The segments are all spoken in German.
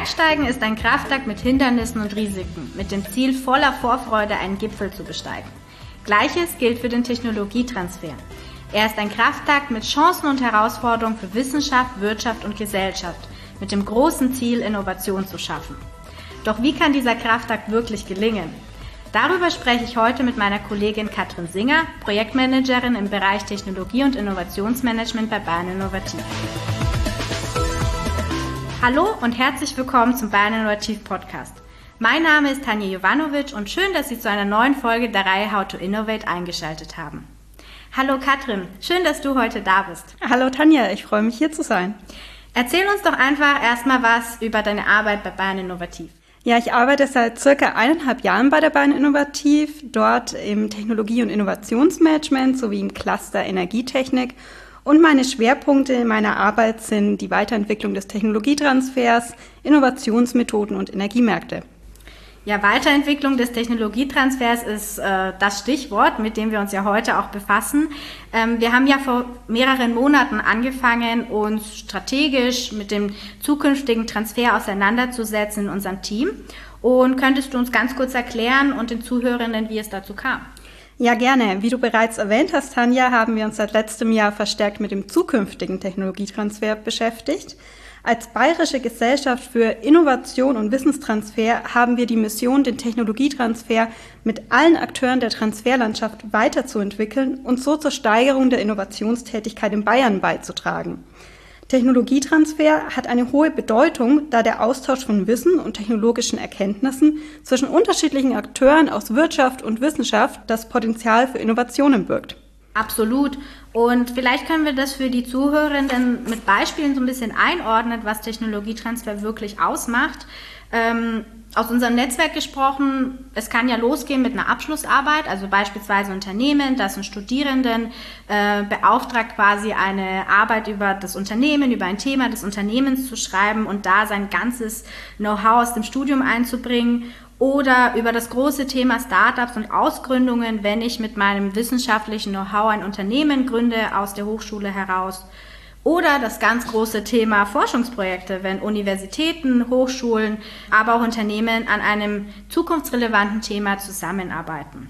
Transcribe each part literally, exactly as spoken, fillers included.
Bergsteigen ist ein Kraftakt mit Hindernissen und Risiken, mit dem Ziel, voller Vorfreude einen Gipfel zu besteigen. Gleiches gilt für den Technologietransfer. Er ist ein Kraftakt mit Chancen und Herausforderungen für Wissenschaft, Wirtschaft und Gesellschaft, mit dem großen Ziel, Innovation zu schaffen. Doch wie kann dieser Kraftakt wirklich gelingen? Darüber spreche ich heute mit meiner Kollegin Katrin Singer, Projektmanagerin im Bereich Technologie- und Innovationsmanagement bei Bayern Innovativ. Hallo und herzlich willkommen zum Bayern Innovativ Podcast. Mein Name ist Tanja Jovanovic und schön, dass Sie zu einer neuen Folge der Reihe How to Innovate eingeschaltet haben. Hallo Katrin, schön, dass du heute da bist. Hallo Tanja, ich freue mich hier zu sein. Erzähl uns doch einfach erstmal was über deine Arbeit bei Bayern Innovativ. Ja, ich arbeite seit circa eineinhalb Jahren bei der Bayern Innovativ, dort im Technologie- und Innovationsmanagement sowie im Cluster Energietechnik. Und meine Schwerpunkte in meiner Arbeit sind die Weiterentwicklung des Technologietransfers, Innovationsmethoden und Energiemärkte. Ja, Weiterentwicklung des Technologietransfers ist äh, das Stichwort, mit dem wir uns ja heute auch befassen. Ähm, wir haben ja vor mehreren Monaten angefangen, uns strategisch mit dem zukünftigen Transfer auseinanderzusetzen in unserem Team. Und könntest du uns ganz kurz erklären und den Zuhörenden, wie es dazu kam? Ja, gerne. Wie du bereits erwähnt hast, Tanja, haben wir uns seit letztem Jahr verstärkt mit dem zukünftigen Technologietransfer beschäftigt. Als Bayerische Gesellschaft für Innovation und Wissenstransfer haben wir die Mission, den Technologietransfer mit allen Akteuren der Transferlandschaft weiterzuentwickeln und so zur Steigerung der Innovationstätigkeit in Bayern beizutragen. Technologietransfer hat eine hohe Bedeutung, da der Austausch von Wissen und technologischen Erkenntnissen zwischen unterschiedlichen Akteuren aus Wirtschaft und Wissenschaft das Potenzial für Innovationen birgt. Absolut. Und vielleicht können wir das für die Zuhörenden mit Beispielen so ein bisschen einordnen, was Technologietransfer wirklich ausmacht. Ähm, aus unserem Netzwerk gesprochen, es kann ja losgehen mit einer Abschlussarbeit, also beispielsweise ein Unternehmen, das einen Studierenden äh, beauftragt, quasi eine Arbeit über das Unternehmen, über ein Thema des Unternehmens zu schreiben und da sein ganzes Know-how aus dem Studium einzubringen. Oder über das große Thema Startups und Ausgründungen, wenn ich mit meinem wissenschaftlichen Know-how ein Unternehmen gründe aus der Hochschule heraus. Oder das ganz große Thema Forschungsprojekte, wenn Universitäten, Hochschulen, aber auch Unternehmen an einem zukunftsrelevanten Thema zusammenarbeiten.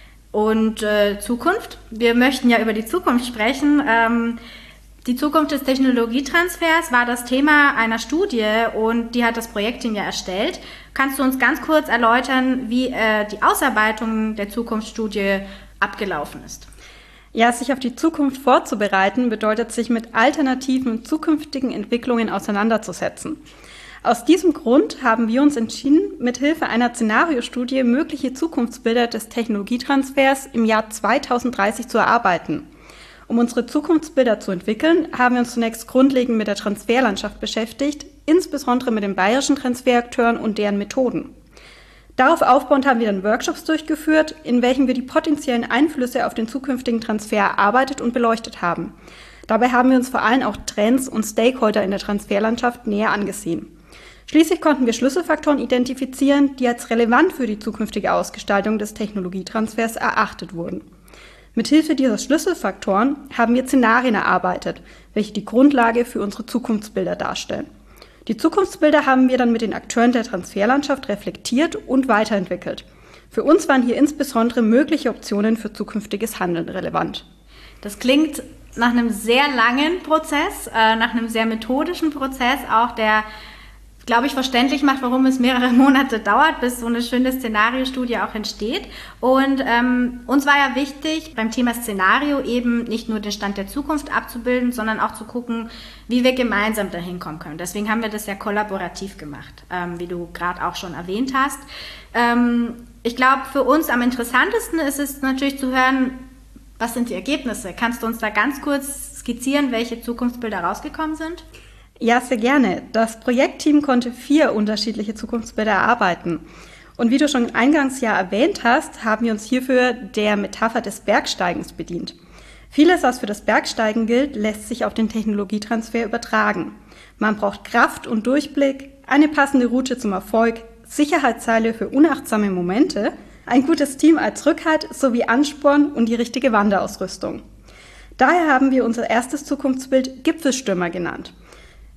Und äh, Zukunft, wir möchten ja über die Zukunft sprechen. Ähm, Die Zukunft des Technologietransfers war das Thema einer Studie und die hat das Projektteam ja erstellt. Kannst du uns ganz kurz erläutern, wie äh, die Ausarbeitung der Zukunftsstudie abgelaufen ist? Ja, sich auf die Zukunft vorzubereiten, bedeutet, sich mit alternativen zukünftigen Entwicklungen auseinanderzusetzen. Aus diesem Grund haben wir uns entschieden, mithilfe einer Szenariostudie mögliche Zukunftsbilder des Technologietransfers im Jahr zweitausenddreißig zu erarbeiten. Um unsere Zukunftsbilder zu entwickeln, haben wir uns zunächst grundlegend mit der Transferlandschaft beschäftigt, insbesondere mit den bayerischen Transferakteuren und deren Methoden. Darauf aufbauend haben wir dann Workshops durchgeführt, in welchen wir die potenziellen Einflüsse auf den zukünftigen Transfer erarbeitet und beleuchtet haben. Dabei haben wir uns vor allem auch Trends und Stakeholder in der Transferlandschaft näher angesehen. Schließlich konnten wir Schlüsselfaktoren identifizieren, die als relevant für die zukünftige Ausgestaltung des Technologietransfers erachtet wurden. Mithilfe dieser Schlüsselfaktoren haben wir Szenarien erarbeitet, welche die Grundlage für unsere Zukunftsbilder darstellen. Die Zukunftsbilder haben wir dann mit den Akteuren der Transferlandschaft reflektiert und weiterentwickelt. Für uns waren hier insbesondere mögliche Optionen für zukünftiges Handeln relevant. Das klingt nach einem sehr langen Prozess, äh, nach einem sehr methodischen Prozess, auch der, glaube ich, verständlich macht, warum es mehrere Monate dauert, bis so eine schöne Szenariostudie auch entsteht. Und ähm, uns war ja wichtig, beim Thema Szenario eben nicht nur den Stand der Zukunft abzubilden, sondern auch zu gucken, wie wir gemeinsam dahin kommen können. Deswegen haben wir das ja kollaborativ gemacht, ähm, wie du gerade auch schon erwähnt hast. Ähm, ich glaube, für uns am interessantesten ist es natürlich zu hören, was sind die Ergebnisse? Kannst du uns da ganz kurz skizzieren, welche Zukunftsbilder rausgekommen sind? Ja, sehr gerne. Das Projektteam konnte vier unterschiedliche Zukunftsbilder erarbeiten. Und wie du schon eingangs ja erwähnt hast, haben wir uns hierfür der Metapher des Bergsteigens bedient. Vieles, was für das Bergsteigen gilt, lässt sich auf den Technologietransfer übertragen. Man braucht Kraft und Durchblick, eine passende Route zum Erfolg, Sicherheitsseile für unachtsame Momente, ein gutes Team als Rückhalt sowie Ansporn und die richtige Wanderausrüstung. Daher haben wir unser erstes Zukunftsbild Gipfelstürmer genannt.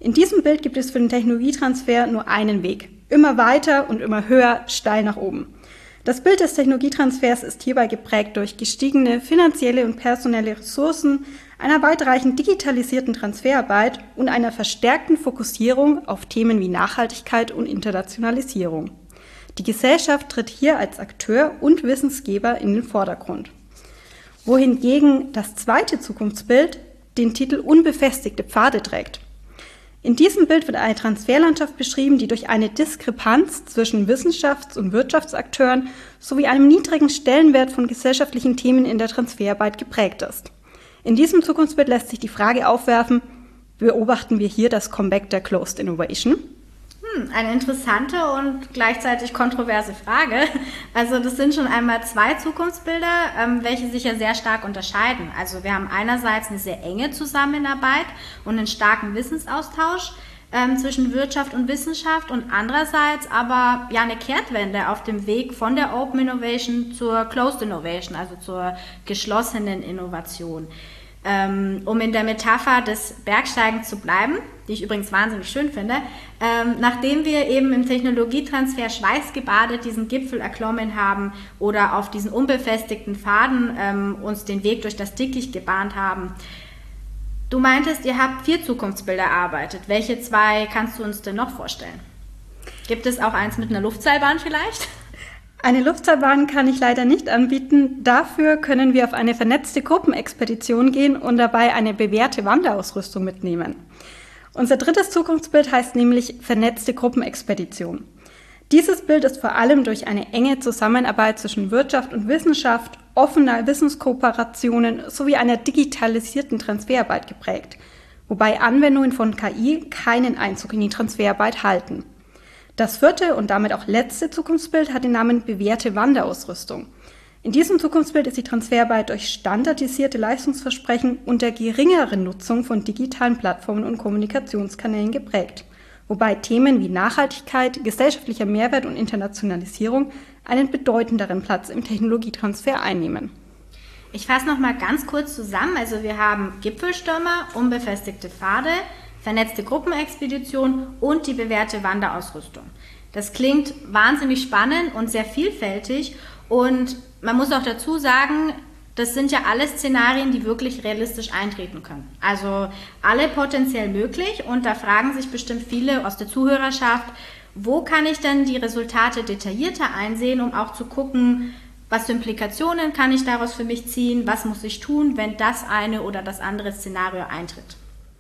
In diesem Bild gibt es für den Technologietransfer nur einen Weg. Immer weiter und immer höher, steil nach oben. Das Bild des Technologietransfers ist hierbei geprägt durch gestiegene finanzielle und personelle Ressourcen, einer weitreichend digitalisierten Transferarbeit und einer verstärkten Fokussierung auf Themen wie Nachhaltigkeit und Internationalisierung. Die Gesellschaft tritt hier als Akteur und Wissensgeber in den Vordergrund. Wohingegen das zweite Zukunftsbild den Titel Unbefestigte Pfade trägt. In diesem Bild wird eine Transferlandschaft beschrieben, die durch eine Diskrepanz zwischen Wissenschafts- und Wirtschaftsakteuren sowie einem niedrigen Stellenwert von gesellschaftlichen Themen in der Transferarbeit geprägt ist. In diesem Zukunftsbild lässt sich die Frage aufwerfen, beobachten wir hier das Comeback der Closed Innovation? Hm, eine interessante und gleichzeitig kontroverse Frage. Also das sind schon einmal zwei Zukunftsbilder, ähm, welche sich ja sehr stark unterscheiden. Also wir haben einerseits eine sehr enge Zusammenarbeit und einen starken Wissensaustausch ähm, zwischen Wirtschaft und Wissenschaft und andererseits aber ja eine Kehrtwende auf dem Weg von der Open Innovation zur Closed Innovation, also zur geschlossenen Innovation. Ähm, um in der Metapher des Bergsteigens zu bleiben, die ich übrigens wahnsinnig schön finde, ähm, nachdem wir eben im Technologietransfer schweißgebadet diesen Gipfel erklommen haben oder auf diesen unbefestigten Pfaden ähm, uns den Weg durch das Dickicht gebahnt haben. Du meintest, ihr habt vier Zukunftsbilder erarbeitet. Welche zwei kannst du uns denn noch vorstellen? Gibt es auch eins mit einer Luftseilbahn vielleicht? Eine Luftseilbahn kann ich leider nicht anbieten. Dafür können wir auf eine vernetzte Gruppenexpedition gehen und dabei eine bewährte Wanderausrüstung mitnehmen. Unser drittes Zukunftsbild heißt nämlich vernetzte Gruppenexpedition. Dieses Bild ist vor allem durch eine enge Zusammenarbeit zwischen Wirtschaft und Wissenschaft, offener Wissenskooperationen sowie einer digitalisierten Transferarbeit geprägt, wobei Anwendungen von K I keinen Einzug in die Transferarbeit halten. Das vierte und damit auch letzte Zukunftsbild hat den Namen bewährte Wanderausrüstung. In diesem Zukunftsbild ist die Transferarbeit durch standardisierte Leistungsversprechen und der geringeren Nutzung von digitalen Plattformen und Kommunikationskanälen geprägt, wobei Themen wie Nachhaltigkeit, gesellschaftlicher Mehrwert und Internationalisierung einen bedeutenderen Platz im Technologietransfer einnehmen. Ich fasse noch mal ganz kurz zusammen. Also wir haben Gipfelstürmer, unbefestigte Pfade, vernetzte Gruppenexpedition und die bewährte Wanderausrüstung. Das klingt wahnsinnig spannend und sehr vielfältig und man muss auch dazu sagen, das sind ja alle Szenarien, die wirklich realistisch eintreten können. Also alle potenziell möglich und da fragen sich bestimmt viele aus der Zuhörerschaft, wo kann ich denn die Resultate detaillierter einsehen, um auch zu gucken, was für Implikationen kann ich daraus für mich ziehen, was muss ich tun, wenn das eine oder das andere Szenario eintritt.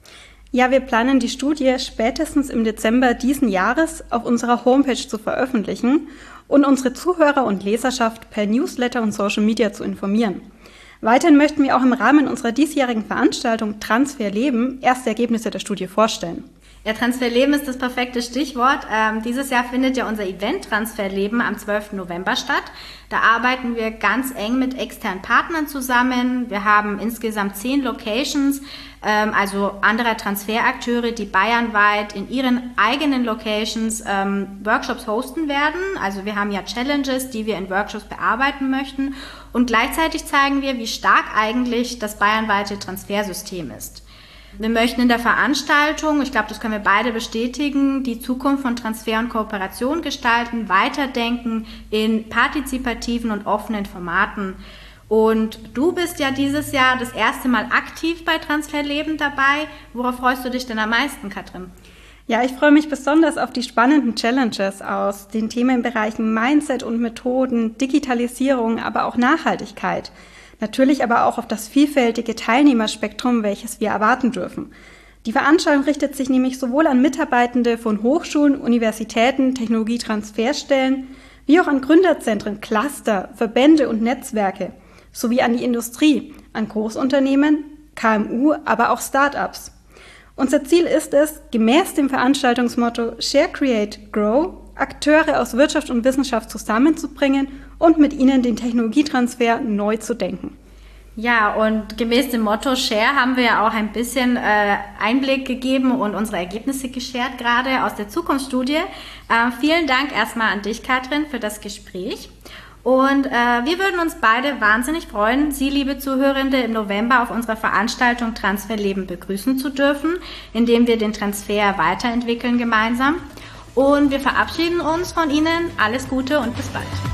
Ja, wir planen die Studie spätestens im Dezember diesen Jahres auf unserer Homepage zu veröffentlichen und unsere Zuhörer und Leserschaft per Newsletter und Social Media zu informieren. Weiterhin möchten wir auch im Rahmen unserer diesjährigen Veranstaltung Transfer Leben erste Ergebnisse der Studie vorstellen. Ja, Transferleben ist das perfekte Stichwort. Ähm, dieses Jahr findet ja unser Event Transferleben am zwölften November statt. Da arbeiten wir ganz eng mit externen Partnern zusammen. Wir haben insgesamt zehn Locations, ähm, also anderer Transferakteure, die bayernweit in ihren eigenen Locations ähm, Workshops hosten werden. Also wir haben ja Challenges, die wir in Workshops bearbeiten möchten. Und gleichzeitig zeigen wir, wie stark eigentlich das bayernweite Transfersystem ist. Wir möchten in der Veranstaltung, ich glaube, das können wir beide bestätigen, die Zukunft von Transfer und Kooperation gestalten, weiterdenken in partizipativen und offenen Formaten. Und du bist ja dieses Jahr das erste Mal aktiv bei Transferleben dabei. Worauf freust du dich denn am meisten, Katrin? Ja, ich freue mich besonders auf die spannenden Challenges aus den Themenbereichen Mindset und Methoden, Digitalisierung, aber auch Nachhaltigkeit. Natürlich aber auch auf das vielfältige Teilnehmerspektrum, welches wir erwarten dürfen. Die Veranstaltung richtet sich nämlich sowohl an Mitarbeitende von Hochschulen, Universitäten, Technologietransferstellen, wie auch an Gründerzentren, Cluster, Verbände und Netzwerke, sowie an die Industrie, an Großunternehmen, K M U, aber auch Start-ups. Unser Ziel ist es, gemäß dem Veranstaltungsmotto Share, Create, Grow, Akteure aus Wirtschaft und Wissenschaft zusammenzubringen und mit ihnen den Technologietransfer neu zu denken. Ja, und gemäß dem Motto Share haben wir ja auch ein bisschen äh, Einblick gegeben und unsere Ergebnisse geshared, gerade aus der Zukunftsstudie. Äh, vielen Dank erstmal an dich, Katrin, für das Gespräch. Und äh, wir würden uns beide wahnsinnig freuen, Sie, liebe Zuhörende, im November auf unserer Veranstaltung Transferleben begrüßen zu dürfen, indem wir den Transfer weiterentwickeln gemeinsam. Und wir verabschieden uns von Ihnen. Alles Gute und bis bald.